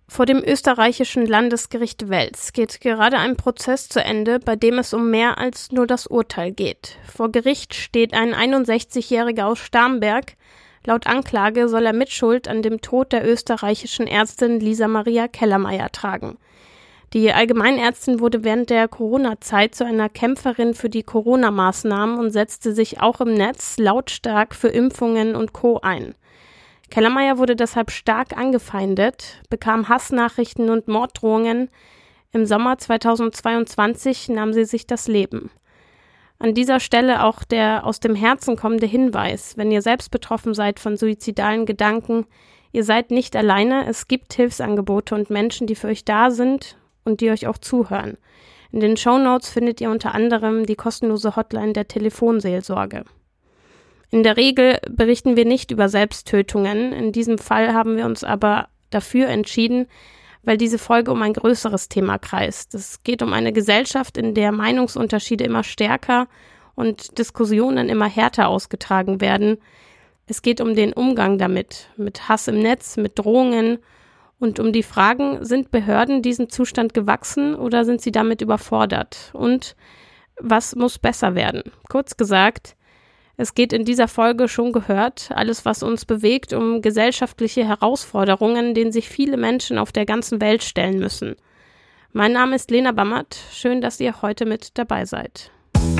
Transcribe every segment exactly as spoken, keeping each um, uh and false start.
Vor dem österreichischen Landesgericht Wels geht gerade ein Prozess zu Ende, bei dem es um mehr als nur das Urteil geht. Vor Gericht steht ein einundsechzigjähriger aus Starnberg. Laut Anklage soll er Mitschuld an dem Tod der österreichischen Ärztin Lisa Maria Kellermayr tragen. Die Allgemeinärztin wurde während der Corona-Zeit zu einer Kämpferin für die Corona-Maßnahmen und setzte sich auch im Netz lautstark für Impfungen und Co. ein. Kellermayr wurde deshalb stark angefeindet, bekam Hassnachrichten und Morddrohungen. Im Sommer zweitausendzweiundzwanzig nahm sie sich das Leben. An dieser Stelle auch der aus dem Herzen kommende Hinweis: Wenn ihr selbst betroffen seid von suizidalen Gedanken, ihr seid nicht alleine, es gibt Hilfsangebote und Menschen, die für euch da sind und die euch auch zuhören. In den Shownotes findet ihr unter anderem die kostenlose Hotline der Telefonseelsorge. In der Regel berichten wir nicht über Selbsttötungen. In diesem Fall haben wir uns aber dafür entschieden, weil diese Folge um ein größeres Thema kreist. Es geht um eine Gesellschaft, in der Meinungsunterschiede immer stärker und Diskussionen immer härter ausgetragen werden. Es geht um den Umgang damit, mit Hass im Netz, mit Drohungen und um die Fragen: Sind Behörden diesem Zustand gewachsen oder sind sie damit überfordert? Und was muss besser werden? Kurz gesagt, es geht in dieser Folge, schon gehört, alles, was uns bewegt, um gesellschaftliche Herausforderungen, denen sich viele Menschen auf der ganzen Welt stellen müssen. Mein Name ist Lena Bammert. Schön, dass ihr heute mit dabei seid.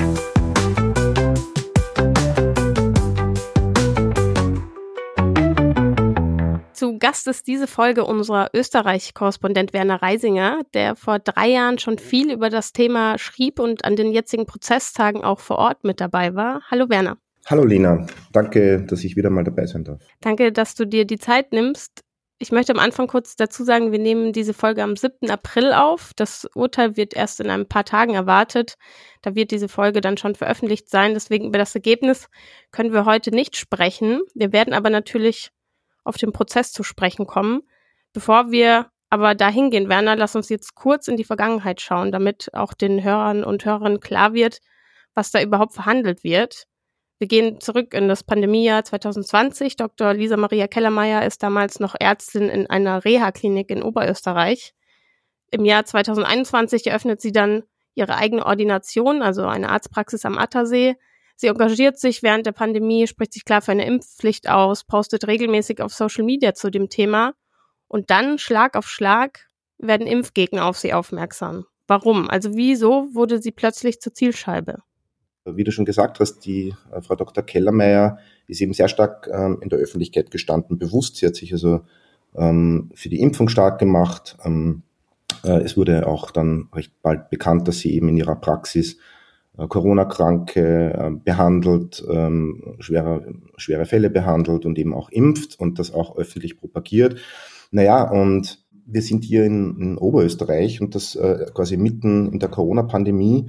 Zu Gast ist diese Folge unser Österreich-Korrespondent Werner Reisinger, der vor drei Jahren schon viel über das Thema schrieb und an den jetzigen Prozesstagen auch vor Ort mit dabei war. Hallo Werner. Hallo Lena, danke, dass ich wieder mal dabei sein darf. Danke, dass du dir die Zeit nimmst. Ich möchte am Anfang kurz dazu sagen, wir nehmen diese Folge am siebten April auf. Das Urteil wird erst in ein paar Tagen erwartet. Da wird diese Folge dann schon veröffentlicht sein. Deswegen über das Ergebnis können wir heute nicht sprechen. Wir werden aber natürlich auf den Prozess zu sprechen kommen. Bevor wir aber dahin gehen, Werner, lass uns jetzt kurz in die Vergangenheit schauen, damit auch den Hörern und Hörerinnen klar wird, was da überhaupt verhandelt wird. Wir gehen zurück in das Pandemiejahr zweitausendzwanzig. Doktor Lisa Maria Kellermayr ist damals noch Ärztin in einer Reha-Klinik in Oberösterreich. Im Jahr zweitausendeinundzwanzig eröffnet sie dann ihre eigene Ordination, also eine Arztpraxis am Attersee. Sie engagiert sich während der Pandemie, spricht sich klar für eine Impfpflicht aus, postet regelmäßig auf Social Media zu dem Thema. Und dann, Schlag auf Schlag, werden Impfgegner auf sie aufmerksam. Warum? Also wieso wurde sie plötzlich zur Zielscheibe? Wie du schon gesagt hast, die äh, Frau Doktor Kellermayr ist eben sehr stark ähm, in der Öffentlichkeit gestanden, bewusst. Sie hat sich also ähm, für die Impfung stark gemacht. Ähm, äh, es wurde auch dann recht bald bekannt, dass sie eben in ihrer Praxis äh, Corona-Kranke äh, behandelt, ähm, schwere, schwere Fälle behandelt und eben auch impft und das auch öffentlich propagiert. Naja, und wir sind hier in, in Oberösterreich und das äh, quasi mitten in der Corona-Pandemie.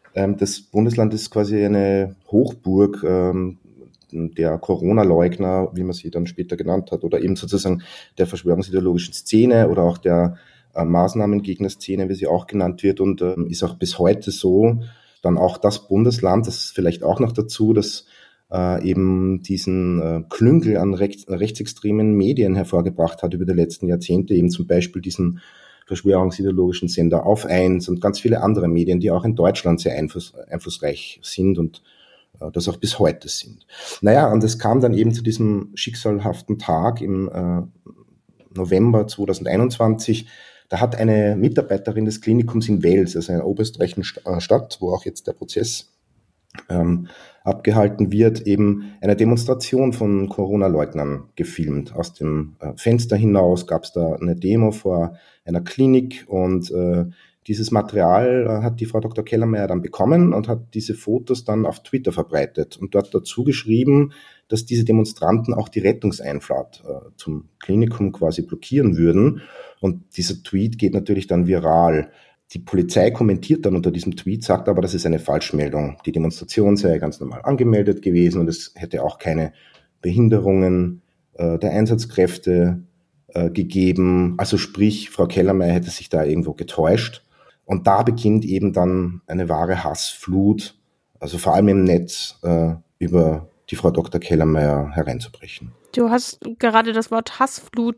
Das Bundesland ist quasi eine Hochburg ähm, der Corona-Leugner, wie man sie dann später genannt hat, oder eben sozusagen der verschwörungsideologischen Szene oder auch der äh, Maßnahmengegner-Szene, wie sie auch genannt wird, und ähm, ist auch bis heute so. Dann auch das Bundesland, das ist vielleicht auch noch dazu, das äh, eben diesen äh, Klüngel an rechts, rechtsextremen Medien hervorgebracht hat über die letzten Jahrzehnte, eben zum Beispiel diesen verschwörungsideologischen Sender Auf eins und ganz viele andere Medien, die auch in Deutschland sehr einfluss, einflussreich sind und äh, das auch bis heute sind. Naja, und es kam dann eben zu diesem schicksalhaften Tag im äh, November zweitausendeinundzwanzig. Da hat eine Mitarbeiterin des Klinikums in Wels, also einer oberösterreichischen Stadt, wo auch jetzt der Prozess ähm, abgehalten wird, eben eine Demonstration von Corona-Leugnern gefilmt. Aus dem äh, Fenster hinaus gab es da eine Demo vor einer Klinik und äh, dieses Material äh, hat die Frau Doktor Kellermayr dann bekommen und hat diese Fotos dann auf Twitter verbreitet und dort dazu geschrieben, dass diese Demonstranten auch die Rettungseinfahrt äh, zum Klinikum quasi blockieren würden. Und dieser Tweet geht natürlich dann viral. Die Polizei kommentiert dann unter diesem Tweet, sagt aber, das ist eine Falschmeldung. Die Demonstration sei ganz normal angemeldet gewesen und es hätte auch keine Behinderungen äh, der Einsatzkräfte äh, gegeben. Also sprich, Frau Kellermayr hätte sich da irgendwo getäuscht. Und da beginnt eben dann eine wahre Hassflut, also vor allem im Netz, äh, über die Frau Doktor Kellermayr hereinzubrechen. Du hast gerade das Wort Hassflut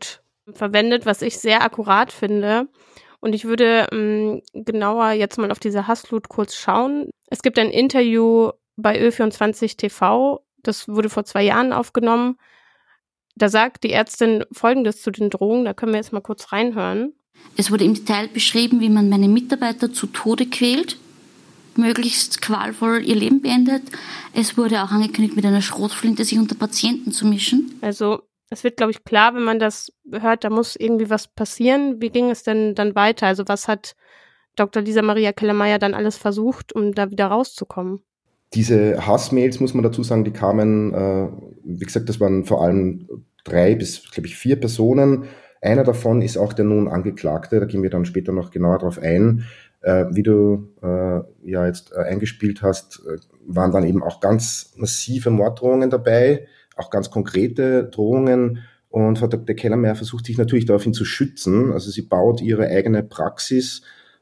verwendet, was ich sehr akkurat finde. Und ich würde ähm, genauer jetzt mal auf diese Hassflut kurz schauen. Es gibt ein Interview bei Ö vierundzwanzig T V, das wurde vor zwei Jahren aufgenommen. Da sagt die Ärztin Folgendes zu den Drohungen, da können wir jetzt mal kurz reinhören. Es wurde im Detail beschrieben, wie man meine Mitarbeiter zu Tode quält, möglichst qualvoll ihr Leben beendet. Es wurde auch angekündigt, mit einer Schrotflinte sich unter Patienten zu mischen. Also es wird, glaube ich, klar, wenn man das hört, da muss irgendwie was passieren. Wie ging es denn dann weiter? Also was hat Doktor Lisa Maria Kellermeier dann alles versucht, um da wieder rauszukommen? Diese Hassmails, muss man dazu sagen, die kamen, äh, wie gesagt, das waren vor allem drei bis, glaube ich, vier Personen. Einer davon ist auch der nun Angeklagte, da gehen wir dann später noch genauer drauf ein. Äh, wie du äh, ja jetzt äh, eingespielt hast, äh, waren dann eben auch ganz massive Morddrohungen dabei, auch ganz konkrete Drohungen. Und Frau Doktor Kellermeier versucht sich natürlich daraufhin zu schützen. Also sie baut ihre eigene Praxis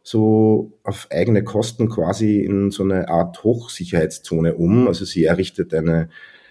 so auf eigene Kosten quasi in so eine Art Hochsicherheitszone um. Also sie errichtet eine,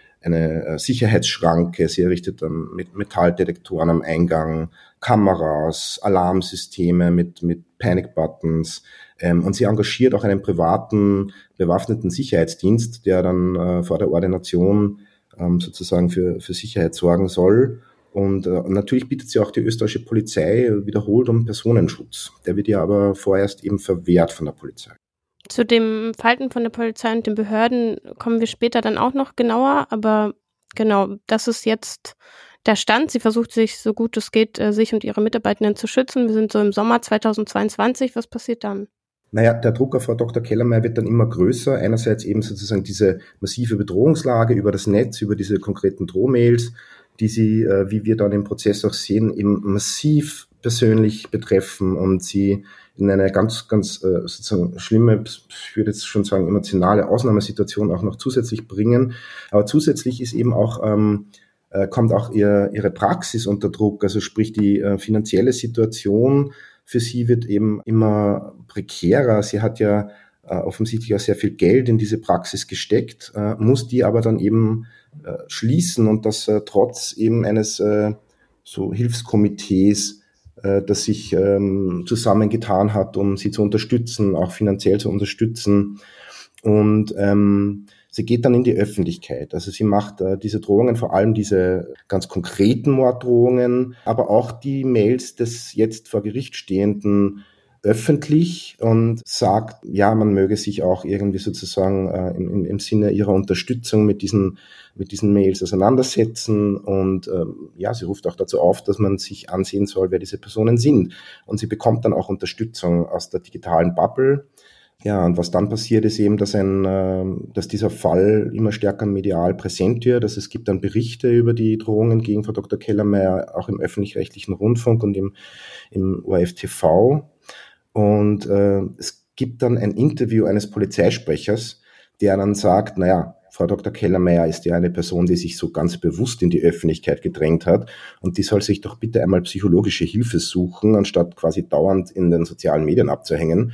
eine Sicherheitsschranke, sie errichtet dann mit Metalldetektoren am Eingang, Kameras, Alarmsysteme mit, mit Panic-Buttons, ähm, und sie engagiert auch einen privaten bewaffneten Sicherheitsdienst, der dann äh, vor der Ordination ähm, sozusagen für, für Sicherheit sorgen soll. Und äh, natürlich bietet sie auch die österreichische Polizei wiederholt um Personenschutz. Der wird ja aber vorerst eben verwehrt von der Polizei. Zu dem Verhalten von der Polizei und den Behörden kommen wir später dann auch noch genauer. Aber genau, das ist jetzt der Stand. Sie versucht sich, so gut es geht, sich und ihre Mitarbeitenden zu schützen. Wir sind so im Sommer zweitausendzweiundzwanzig. Was passiert dann? Naja, der Druck auf Frau Doktor Kellermeier wird dann immer größer. Einerseits eben sozusagen diese massive Bedrohungslage über das Netz, über diese konkreten Drohmails, die sie, äh, wie wir dann im Prozess auch sehen, eben massiv persönlich betreffen und sie in eine ganz, ganz äh, sozusagen schlimme, ich würde jetzt schon sagen, emotionale Ausnahmesituation auch noch zusätzlich bringen. Aber zusätzlich ist eben auch, ähm, äh, kommt auch ihr, ihre Praxis unter Druck, also sprich die äh, finanzielle Situation für sie wird eben immer prekärer. Sie hat ja äh, offensichtlich auch sehr viel Geld in diese Praxis gesteckt, äh, muss die aber dann eben äh, schließen und das äh, trotz eben eines äh, so Hilfskomitees, äh, das sich ähm, zusammengetan hat, um sie zu unterstützen, auch finanziell zu unterstützen. Und ähm, sie geht dann in die Öffentlichkeit. Also sie macht äh, diese Drohungen, vor allem diese ganz konkreten Morddrohungen, aber auch die Mails des jetzt vor Gericht stehenden öffentlich und sagt, ja, man möge sich auch irgendwie sozusagen äh, im, im Sinne ihrer Unterstützung mit diesen, mit diesen Mails auseinandersetzen. Und ähm, ja, sie ruft auch dazu auf, dass man sich ansehen soll, wer diese Personen sind. Und sie bekommt dann auch Unterstützung aus der digitalen Bubble. Ja, und was dann passiert, ist eben, dass ein, äh, dass dieser Fall immer stärker medial präsent wird. Also es gibt dann Berichte über die Drohungen gegen Frau Doktor Kellermeier, auch im öffentlich-rechtlichen Rundfunk und im, im O R F T V. Und äh, es gibt dann ein Interview eines Polizeisprechers, der dann sagt, naja, Frau Doktor Kellermeier ist ja eine Person, die sich so ganz bewusst in die Öffentlichkeit gedrängt hat und die soll sich doch bitte einmal psychologische Hilfe suchen, anstatt quasi dauernd in den sozialen Medien abzuhängen.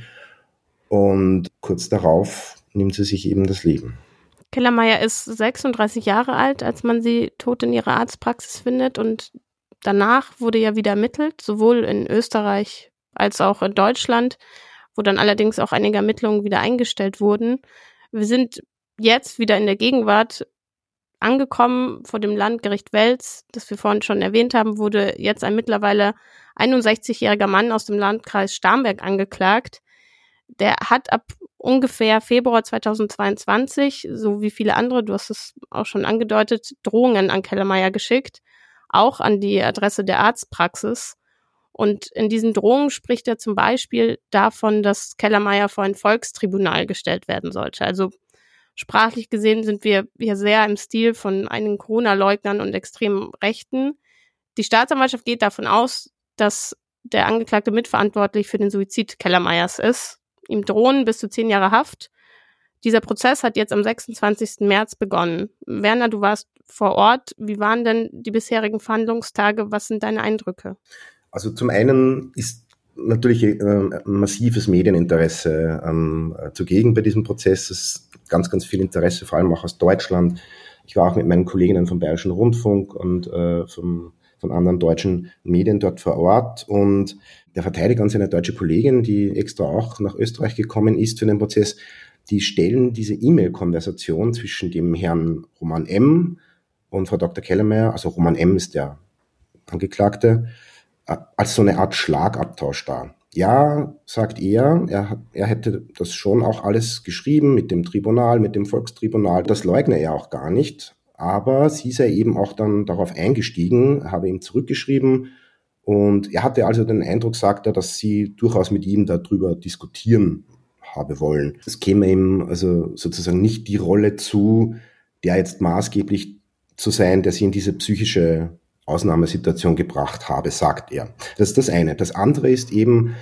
Und kurz darauf nimmt sie sich eben das Leben. Kellermeier ist sechsunddreißig Jahre alt, als man sie tot in ihrer Arztpraxis findet. Und danach wurde ja wieder ermittelt, sowohl in Österreich als auch in Deutschland, wo dann allerdings auch einige Ermittlungen wieder eingestellt wurden. Wir sind jetzt wieder in der Gegenwart angekommen vor dem Landgericht Wels, das wir vorhin schon erwähnt haben, wurde jetzt ein mittlerweile einundsechzigjähriger Mann aus dem Landkreis Starnberg angeklagt. Der hat ab ungefähr Februar zweitausendzweiundzwanzig, so wie viele andere, du hast es auch schon angedeutet, Drohungen an Kellermeier geschickt, auch an die Adresse der Arztpraxis. Und in diesen Drohungen spricht er zum Beispiel davon, dass Kellermeier vor ein Volkstribunal gestellt werden sollte. Also sprachlich gesehen sind wir hier sehr im Stil von einigen Corona-Leugnern und extremen Rechten. Die Staatsanwaltschaft geht davon aus, dass der Angeklagte mitverantwortlich für den Suizid Kellermeiers ist. Ihm drohen bis zu zehn Jahre Haft. Dieser Prozess hat jetzt am sechsundzwanzigsten März begonnen. Werner, du warst vor Ort. Wie waren denn die bisherigen Verhandlungstage? Was sind deine Eindrücke? Also zum einen ist natürlich äh, massives Medieninteresse ähm, zugegen bei diesem Prozess. Es gibt ganz, ganz viel Interesse, vor allem auch aus Deutschland. Ich war auch mit meinen Kolleginnen vom Bayerischen Rundfunk und äh, vom, vom von anderen deutschen Medien dort vor Ort. Und der Verteidiger und seine deutsche Kollegin, die extra auch nach Österreich gekommen ist für den Prozess, die stellen diese E-Mail-Konversation zwischen dem Herrn Roman M. und Frau Doktor Kellermeier, also Roman M. ist der Angeklagte, als so eine Art Schlagabtausch dar. Ja, sagt er, er, er hätte das schon auch alles geschrieben mit dem Tribunal, mit dem Volkstribunal. Das leugne er auch gar nicht. Aber sie sei eben auch dann darauf eingestiegen, habe ihm zurückgeschrieben. Und er hatte also den Eindruck, sagt er, dass sie durchaus mit ihm darüber diskutieren habe wollen. Es käme ihm also sozusagen nicht die Rolle zu, der jetzt maßgeblich zu sein, der sie in diese psychische Ausnahmesituation gebracht habe, sagt er. Das ist das eine. Das andere ist eben,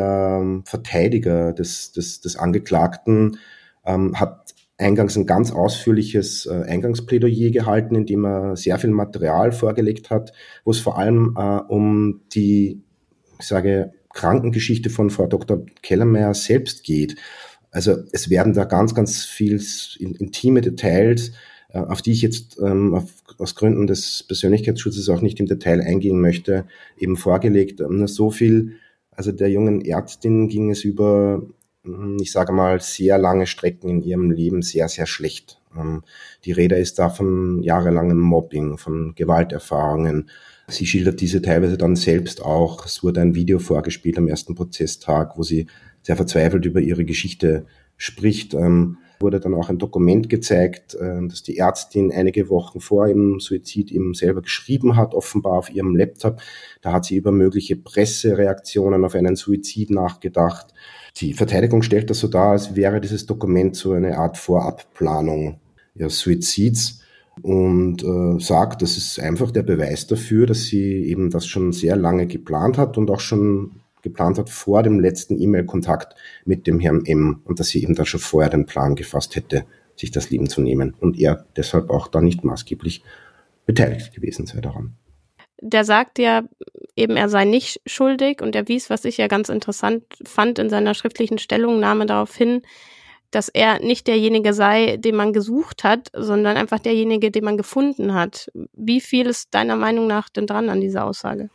der Verteidiger des, des, des Angeklagten ähm, hat eingangs ein ganz ausführliches äh, Eingangsplädoyer gehalten, in dem er sehr viel Material vorgelegt hat, wo es vor allem äh, um die, ich sage, Krankengeschichte von Frau Doktor Kellermeier selbst geht. Also es werden da ganz, ganz viel in, intime Details, auf die ich jetzt ähm, auf, aus Gründen des Persönlichkeitsschutzes auch nicht im Detail eingehen möchte, eben vorgelegt. Nur so viel, also der jungen Ärztin ging es über, ich sage mal, sehr lange Strecken in ihrem Leben sehr, sehr schlecht. Ähm, die Rede ist da von jahrelangem Mobbing, von Gewalterfahrungen. Sie schildert diese teilweise dann selbst auch. Es wurde ein Video vorgespielt am ersten Prozesstag, wo sie sehr verzweifelt über ihre Geschichte spricht. Ähm, wurde dann auch ein Dokument gezeigt, das die Ärztin einige Wochen vor ihrem Suizid eben selber geschrieben hat, offenbar auf ihrem Laptop. Da hat sie über mögliche Pressereaktionen auf einen Suizid nachgedacht. Die Verteidigung stellt das so dar, als wäre dieses Dokument so eine Art Vorabplanung ihres Suizids und äh, sagt, das ist einfach der Beweis dafür, dass sie eben das schon sehr lange geplant hat und auch schon geplant hat vor dem letzten E-Mail-Kontakt mit dem Herrn M. und dass sie eben da schon vorher den Plan gefasst hätte, sich das Leben zu nehmen und er deshalb auch da nicht maßgeblich beteiligt gewesen sei daran. Der sagt ja eben, er sei nicht schuldig und er wies, was ich ja ganz interessant fand, in seiner schriftlichen Stellungnahme darauf hin, dass er nicht derjenige sei, den man gesucht hat, sondern einfach derjenige, den man gefunden hat. Wie viel ist deiner Meinung nach denn dran an dieser Aussage?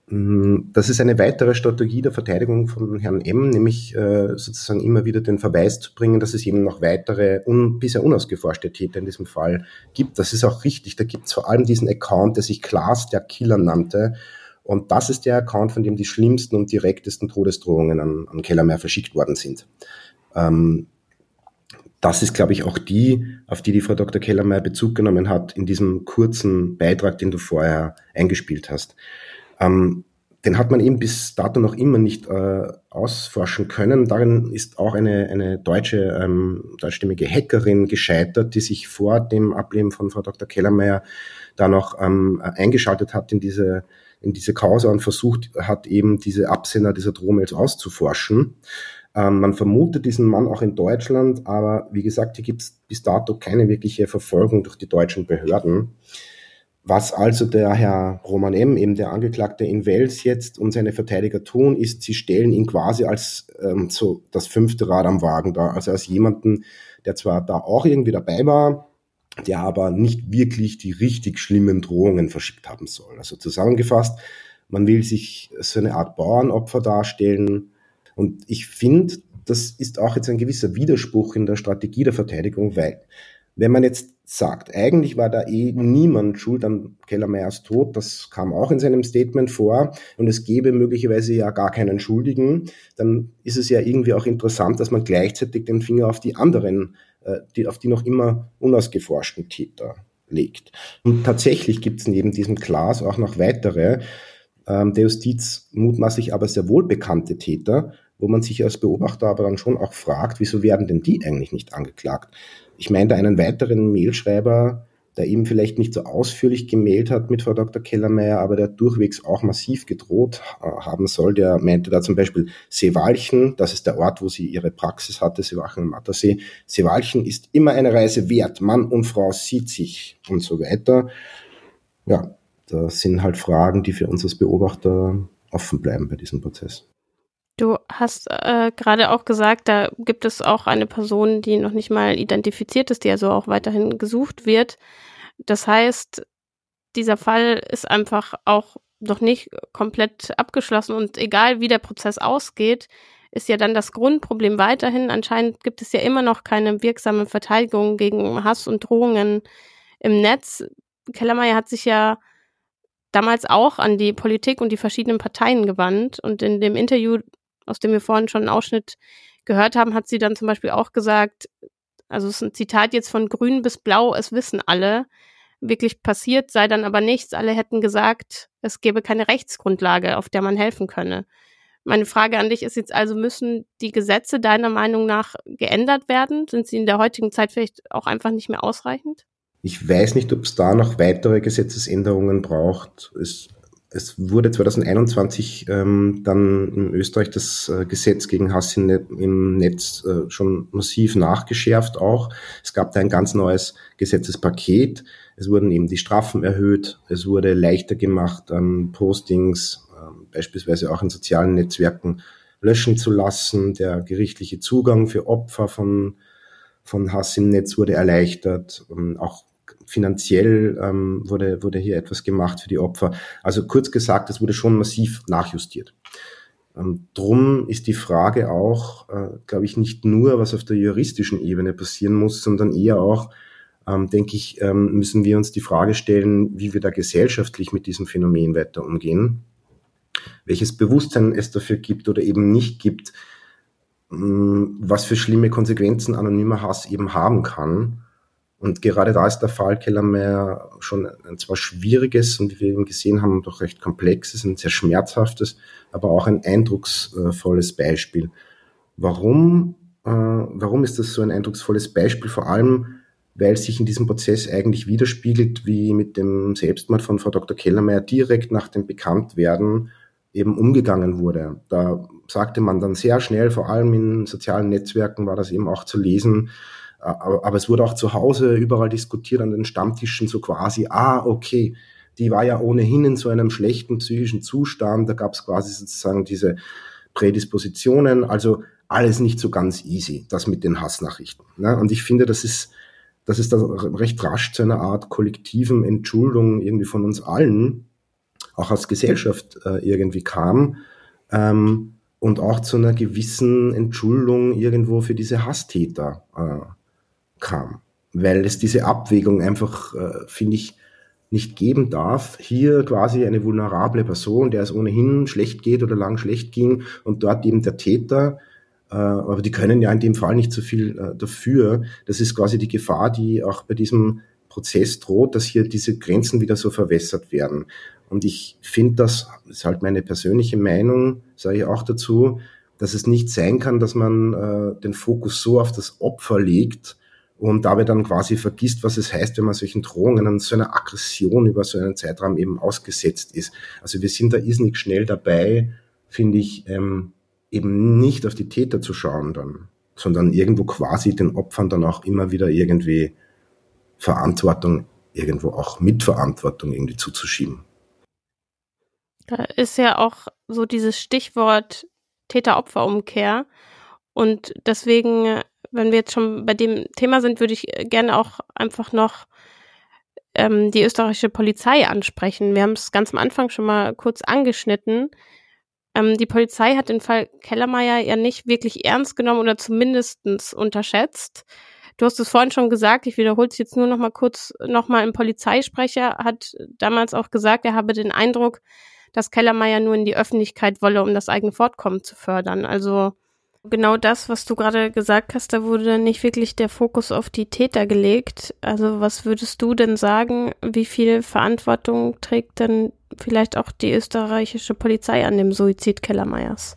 Das ist eine weitere Strategie der Verteidigung von Herrn M., nämlich äh, sozusagen immer wieder den Verweis zu bringen, dass es eben noch weitere un- bisher unausgeforschte Täter in diesem Fall gibt. Das ist auch richtig. Da gibt es vor allem diesen Account, der sich Klaas der Killer nannte. Und das ist der Account, von dem die schlimmsten und direktesten Todesdrohungen an, an Kellermeier verschickt worden sind. Ähm, das ist, glaube ich, auch die, auf die die Frau Doktor Kellermeier Bezug genommen hat in diesem kurzen Beitrag, den du vorher eingespielt hast. Ähm, den hat man eben bis dato noch immer nicht äh, ausforschen können. Darin ist auch eine, eine deutsche, ähm, deutschstämmige Hackerin gescheitert, die sich vor dem Ableben von Frau Doktor Kellermeier da noch ähm, eingeschaltet hat in diese, in diese Causa und versucht hat, eben diese Absender dieser Drohmails auszuforschen. Ähm, man vermutet diesen Mann auch in Deutschland, aber wie gesagt, hier gibt es bis dato keine wirkliche Verfolgung durch die deutschen Behörden. Was also der Herr Roman M., eben der Angeklagte in Wels jetzt und seine Verteidiger tun, ist, sie stellen ihn quasi als ähm, so das fünfte Rad am Wagen dar, also als jemanden, der zwar da auch irgendwie dabei war, der aber nicht wirklich die richtig schlimmen Drohungen verschickt haben soll. Also zusammengefasst, man will sich so eine Art Bauernopfer darstellen und ich finde, das ist auch jetzt ein gewisser Widerspruch in der Strategie der Verteidigung, weil wenn man jetzt sagt, eigentlich war da eh niemand schuld an Kellermeiers Tod, das kam auch in seinem Statement vor und es gäbe möglicherweise ja gar keinen Schuldigen, dann ist es ja irgendwie auch interessant, dass man gleichzeitig den Finger auf die anderen, äh, die, auf die noch immer unausgeforschten Täter legt. Und tatsächlich gibt es neben diesem Klaas auch noch weitere, ähm, der Justiz mutmaßlich aber sehr wohl bekannte Täter, wo man sich als Beobachter aber dann schon auch fragt, wieso werden denn die eigentlich nicht angeklagt? Ich meine da einen weiteren Mailschreiber, der eben vielleicht nicht so ausführlich gemailt hat mit Frau Doktor Kellermeier, aber der durchwegs auch massiv gedroht äh, haben soll. Der meinte da zum Beispiel Seewalchen, das ist der Ort, wo sie ihre Praxis hatte, Seewalchen am Attersee. Seewalchen ist immer eine Reise wert, Mann und Frau sieht sich und so weiter. Ja, das sind halt Fragen, die für uns als Beobachter offen bleiben bei diesem Prozess. Du hast äh, gerade auch gesagt, da gibt es auch eine Person, die noch nicht mal identifiziert ist, die also auch weiterhin gesucht wird. Das heißt, dieser Fall ist einfach auch noch nicht komplett abgeschlossen und egal wie der Prozess ausgeht, ist ja dann das Grundproblem weiterhin. Anscheinend gibt es ja immer noch keine wirksame Verteidigung gegen Hass und Drohungen im Netz. Kellermeier hat sich ja damals auch an die Politik und die verschiedenen Parteien gewandt und in dem Interview, aus dem wir vorhin schon einen Ausschnitt gehört haben, hat sie dann zum Beispiel auch gesagt, also es ist ein Zitat jetzt von Grün bis Blau, es wissen alle, wirklich passiert sei dann aber nichts. Alle hätten gesagt, es gäbe keine Rechtsgrundlage, auf der man helfen könne. Meine Frage an dich ist jetzt also, müssen die Gesetze deiner Meinung nach geändert werden? Sind sie in der heutigen Zeit vielleicht auch einfach nicht mehr ausreichend? Ich weiß nicht, ob es da noch weitere Gesetzesänderungen braucht. Es, es wurde zwanzig einundzwanzig ähm, dann in Österreich das äh, Gesetz gegen Hass im, Net- im Netz äh, schon massiv nachgeschärft auch. Es gab da ein ganz neues Gesetzespaket. Es wurden eben die Strafen erhöht. Es wurde leichter gemacht, ähm, Postings ähm, beispielsweise auch in sozialen Netzwerken löschen zu lassen. Der gerichtliche Zugang für Opfer von, von Hass im Netz wurde erleichtert. Ähm, auch finanziell ähm, wurde, wurde hier etwas gemacht für die Opfer. Also kurz gesagt, es wurde schon massiv nachjustiert. Ähm, drum ist die Frage auch, äh, glaube ich, nicht nur, was auf der juristischen Ebene passieren muss, sondern eher auch, ähm, denke ich, ähm, müssen wir uns die Frage stellen, wie wir da gesellschaftlich mit diesem Phänomen weiter umgehen, welches Bewusstsein es dafür gibt oder eben nicht gibt, mh, was für schlimme Konsequenzen anonymer Hass eben haben kann. Und gerade da ist der Fall Kellermeier schon ein zwar schwieriges und wie wir eben gesehen haben, doch recht komplexes, ein sehr schmerzhaftes, aber auch ein eindrucksvolles Beispiel. Warum, äh, warum ist das so ein eindrucksvolles Beispiel? Vor allem, weil sich in diesem Prozess eigentlich widerspiegelt, wie mit dem Selbstmord von Frau Doktor Kellermeier direkt nach dem Bekanntwerden eben umgegangen wurde. Da sagte man dann sehr schnell, vor allem in sozialen Netzwerken war das eben auch zu lesen, aber, aber es wurde auch zu Hause überall diskutiert an den Stammtischen so quasi, ah, okay, die war ja ohnehin in so einem schlechten psychischen Zustand, da gab es quasi sozusagen diese Prädispositionen, also alles nicht so ganz easy, das mit den Hassnachrichten. Ne? Und ich finde, das ist, dass es da recht rasch zu einer Art kollektiven Entschuldung irgendwie von uns allen, auch als Gesellschaft äh, irgendwie kam, ähm, und auch zu einer gewissen Entschuldung irgendwo für diese Hasstäter äh, kam, weil es diese Abwägung einfach, äh, finde ich, nicht geben darf. Hier quasi eine vulnerable Person, der es ohnehin schlecht geht oder lang schlecht ging und dort eben der Täter, äh, aber die können ja in dem Fall nicht so viel äh, dafür. Das ist quasi die Gefahr, die auch bei diesem Prozess droht, dass hier diese Grenzen wieder so verwässert werden. Und ich finde, das ist halt meine persönliche Meinung, sage ich auch dazu, dass es nicht sein kann, dass man äh, den Fokus so auf das Opfer legt, und dabei dann quasi vergisst, was es heißt, wenn man solchen Drohungen und so einer Aggression über so einen Zeitraum eben ausgesetzt ist. Also wir sind da irrsinnig schnell dabei, finde ich, ähm, eben nicht auf die Täter zu schauen dann, sondern irgendwo quasi den Opfern dann auch immer wieder irgendwie Verantwortung, irgendwo auch Mitverantwortung irgendwie zuzuschieben. Da ist ja auch so dieses Stichwort Täter-Opfer-Umkehr und deswegen, wenn wir jetzt schon bei dem Thema sind, würde ich gerne auch einfach noch ähm, die österreichische Polizei ansprechen. Wir haben es ganz am Anfang schon mal kurz angeschnitten. Ähm, die Polizei hat den Fall Kellermeier ja nicht wirklich ernst genommen oder zumindest unterschätzt. Du hast es vorhin schon gesagt, ich wiederhole es jetzt nur noch mal kurz, noch mal ein Polizeisprecher hat damals auch gesagt, er habe den Eindruck, dass Kellermeier nur in die Öffentlichkeit wolle, um das eigene Fortkommen zu fördern. Also genau das, was du gerade gesagt hast, da wurde nicht wirklich der Fokus auf die Täter gelegt. Also was würdest du denn sagen, wie viel Verantwortung trägt denn vielleicht auch die österreichische Polizei an dem Suizid Kellermeiers?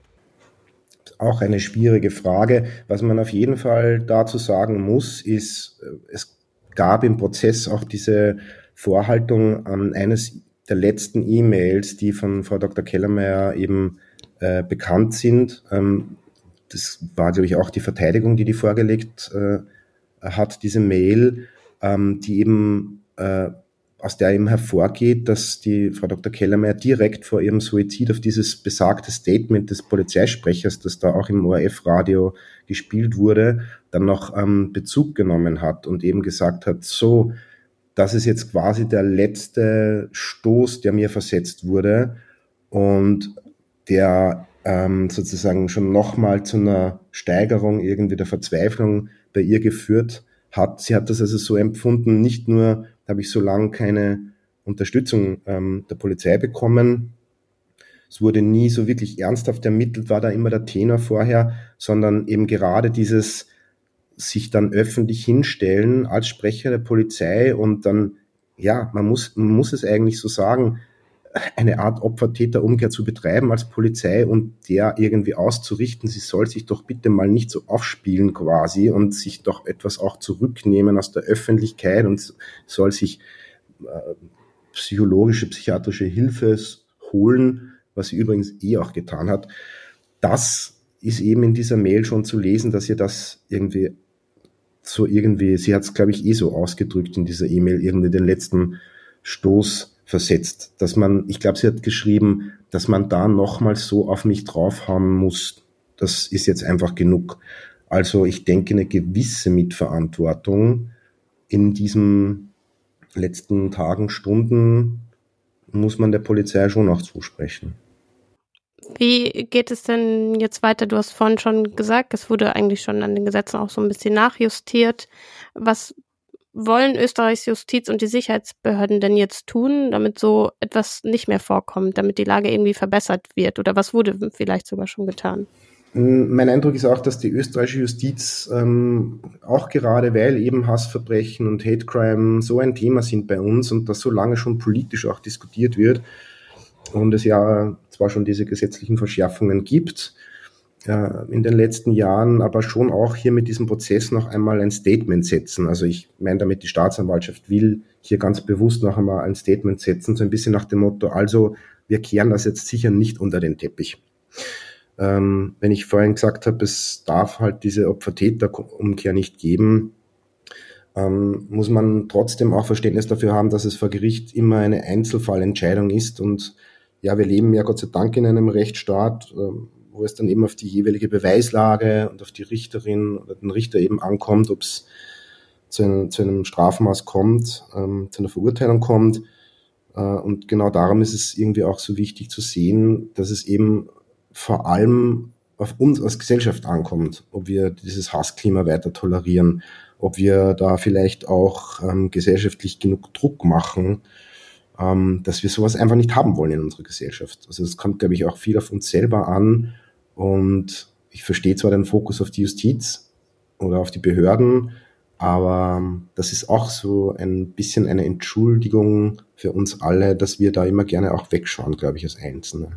Auch eine schwierige Frage. Was man auf jeden Fall dazu sagen muss, ist, es gab im Prozess auch diese Vorhaltung an eines der letzten E-Mails, die von Frau Doktor Kellermeier eben äh, bekannt sind. Ähm, das war, glaube ich, auch die Verteidigung, die die vorgelegt äh, hat, diese Mail, ähm, die eben äh, aus der eben hervorgeht, dass die Frau Doktor Kellermeier direkt vor ihrem Suizid auf dieses besagte Statement des Polizeisprechers, das da auch im O R F-Radio gespielt wurde, dann noch ähm, Bezug genommen hat und eben gesagt hat, so, das ist jetzt quasi der letzte Stoß, der mir versetzt wurde und der ähm, sozusagen schon nochmal zu einer Steigerung irgendwie der Verzweiflung bei ihr geführt hat. Sie hat das also so empfunden, nicht nur habe ich so lange keine Unterstützung ähm, der Polizei bekommen, es wurde nie so wirklich ernsthaft ermittelt, war da immer der Tenor vorher, sondern eben gerade dieses sich dann öffentlich hinstellen als Sprecher der Polizei und dann, ja, man muss, man muss es eigentlich so sagen, eine Art Opfer-Täter-Umkehr zu betreiben als Polizei und der irgendwie auszurichten, sie soll sich doch bitte mal nicht so aufspielen quasi und sich doch etwas auch zurücknehmen aus der Öffentlichkeit und soll sich äh, psychologische, psychiatrische Hilfe holen, was sie übrigens eh auch getan hat. Das ist eben in dieser Mail schon zu lesen, dass ihr das irgendwie so irgendwie, sie hat es glaube ich eh so ausgedrückt in dieser E-Mail, irgendwie den letzten Stoß versetzt, dass man, ich glaube, sie hat geschrieben, dass man da nochmal so auf mich draufhauen muss, das ist jetzt einfach genug. Also ich denke, eine gewisse Mitverantwortung in diesen letzten Tagen, Stunden muss man der Polizei schon auch zusprechen. Wie geht es denn jetzt weiter? Du hast vorhin schon gesagt, es wurde eigentlich schon an den Gesetzen auch so ein bisschen nachjustiert. Was wollen Österreichs Justiz und die Sicherheitsbehörden denn jetzt tun, damit so etwas nicht mehr vorkommt, damit die Lage irgendwie verbessert wird? Oder was wurde vielleicht sogar schon getan? Mein Eindruck ist auch, dass die österreichische Justiz, ähm, auch gerade weil eben Hassverbrechen und Hate Crime so ein Thema sind bei uns und das so lange schon politisch auch diskutiert wird und es ja zwar schon diese gesetzlichen Verschärfungen gibt, in den letzten Jahren, aber schon auch hier mit diesem Prozess noch einmal ein Statement setzen. Also ich meine damit, die Staatsanwaltschaft will hier ganz bewusst noch einmal ein Statement setzen, so ein bisschen nach dem Motto, also wir kehren das jetzt sicher nicht unter den Teppich. Ähm, wenn ich vorhin gesagt habe, es darf halt diese Opfer-Täter-Umkehr nicht geben, ähm, muss man trotzdem auch Verständnis dafür haben, dass es vor Gericht immer eine Einzelfallentscheidung ist und ja, wir leben ja Gott sei Dank in einem Rechtsstaat, ähm, wo es dann eben auf die jeweilige Beweislage und auf die Richterin oder den Richter eben ankommt, ob es zu einem, zu einem Strafmaß kommt, ähm, zu einer Verurteilung kommt. Äh, und genau darum ist es irgendwie auch so wichtig zu sehen, dass es eben vor allem auf uns als Gesellschaft ankommt, ob wir dieses Hassklima weiter tolerieren, ob wir da vielleicht auch ähm, gesellschaftlich genug Druck machen, ähm, dass wir sowas einfach nicht haben wollen in unserer Gesellschaft. Also das kommt, glaube ich, auch viel auf uns selber an. Und ich verstehe zwar den Fokus auf die Justiz oder auf die Behörden, aber das ist auch so ein bisschen eine Entschuldigung für uns alle, dass wir da immer gerne auch wegschauen, glaube ich, als Einzelne.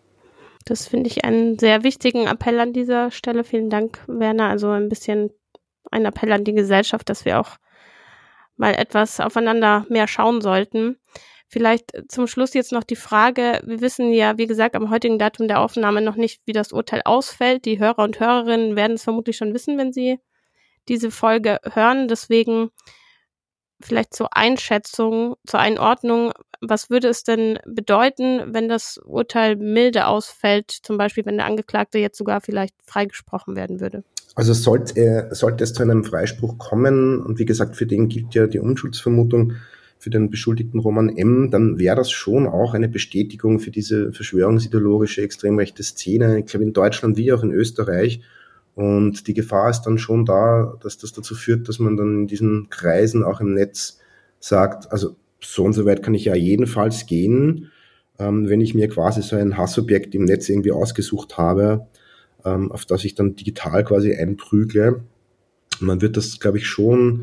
Das finde ich einen sehr wichtigen Appell an dieser Stelle. Vielen Dank, Werner. Also ein bisschen ein Appell an die Gesellschaft, dass wir auch mal etwas aufeinander mehr schauen sollten. Vielleicht zum Schluss jetzt noch die Frage, wir wissen ja, wie gesagt, am heutigen Datum der Aufnahme noch nicht, wie das Urteil ausfällt. Die Hörer und Hörerinnen werden es vermutlich schon wissen, wenn sie diese Folge hören. Deswegen vielleicht zur Einschätzung, zur Einordnung, was würde es denn bedeuten, wenn das Urteil milde ausfällt, zum Beispiel wenn der Angeklagte jetzt sogar vielleicht freigesprochen werden würde? Also sollte, sollte es zu einem Freispruch kommen, und wie gesagt, für den gilt ja die Unschuldsvermutung, für den beschuldigten Roman M., dann wäre das schon auch eine Bestätigung für diese verschwörungsideologische extrem rechte Szene, ich glaube in Deutschland wie auch in Österreich. Und die Gefahr ist dann schon da, dass das dazu führt, dass man dann in diesen Kreisen auch im Netz sagt, also so und so weit kann ich ja jedenfalls gehen, ähm, wenn ich mir quasi so ein Hassobjekt im Netz irgendwie ausgesucht habe, ähm, auf das ich dann digital quasi einprügle. Man wird das, glaube ich, schon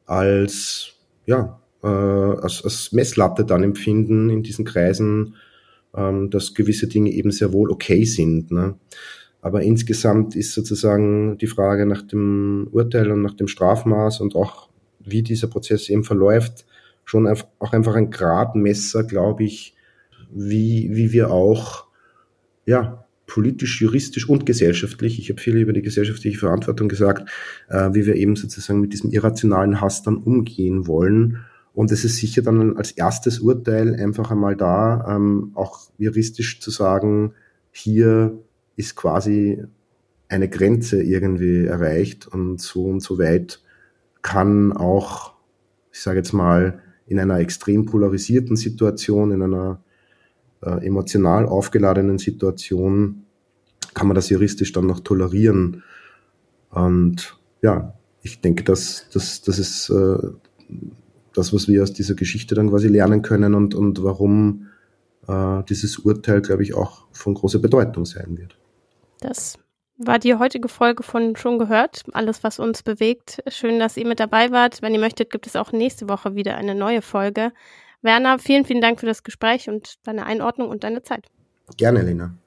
als, ja, äh, als, als Messlatte dann empfinden in diesen Kreisen, ähm, dass gewisse Dinge eben sehr wohl okay sind, ne? Aber insgesamt ist sozusagen die Frage nach dem Urteil und nach dem Strafmaß und auch wie dieser Prozess eben verläuft, schon auch einfach ein Gradmesser, glaube ich, wie, wie wir auch, ja, politisch, juristisch und gesellschaftlich, ich habe viel über die gesellschaftliche Verantwortung gesagt, äh, wie wir eben sozusagen mit diesem irrationalen Hass dann umgehen wollen. Und es ist sicher dann als erstes Urteil einfach einmal da, ähm, auch juristisch zu sagen, hier ist quasi eine Grenze irgendwie erreicht und so und so weit kann auch, ich sage jetzt mal, in einer extrem polarisierten Situation, in einer äh, emotional aufgeladenen Situation, kann man das juristisch dann noch tolerieren. Und ja, ich denke, dass, dass, das ist äh, das, was wir aus dieser Geschichte dann quasi lernen können und, und warum äh, dieses Urteil, glaube ich, auch von großer Bedeutung sein wird. Das war die heutige Folge von Schon gehört, alles, was uns bewegt. Schön, dass ihr mit dabei wart. Wenn ihr möchtet, gibt es auch nächste Woche wieder eine neue Folge. Werner, vielen, vielen Dank für das Gespräch und deine Einordnung und deine Zeit. Gerne, Lena.